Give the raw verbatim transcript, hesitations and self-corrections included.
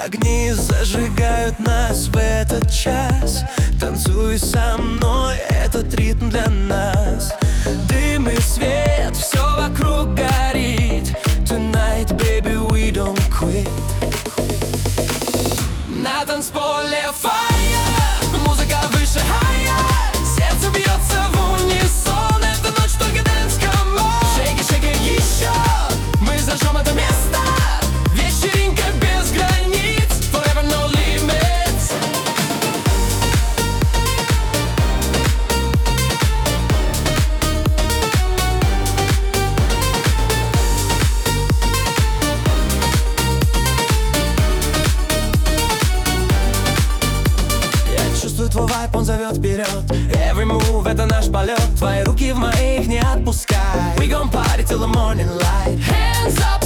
Огни зажигают нас в этот час. Танцуй со мной, этот ритм для нас. Дым и свет, все вокруг горит. Tonight, baby, we don't quit. На танцполе fire, музыка выше higher. Сердце бьется в унисон, эта ночь только dance, come on. Shake it, shake it еще, мы зажжем это место. Вечеринка без границ, forever no limits. Я чувствую твой вайб, он зовет вперед. Every move — это наш полет. Твои руки в моих не отпускай. We gon' party till the morning light. Hands up.